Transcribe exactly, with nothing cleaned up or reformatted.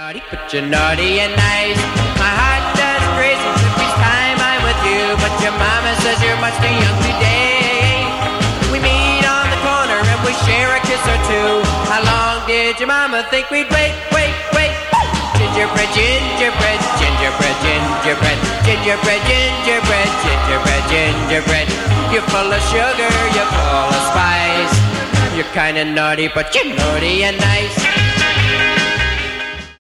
naughty, but you're naughty and nice. My heart does race every time I'm with you, but your mama says you're much too young today. We meet on the corner and we share a kiss or two. How long did your mama think we'd wait, wait, wait? Gingerbread, gingerbread, gingerbread, gingerbread, gingerbread, gingerbread, gingerbread, gingerbread. You're full of sugar, you're full of spice. You're kinda naughty, but you're naughty and nice.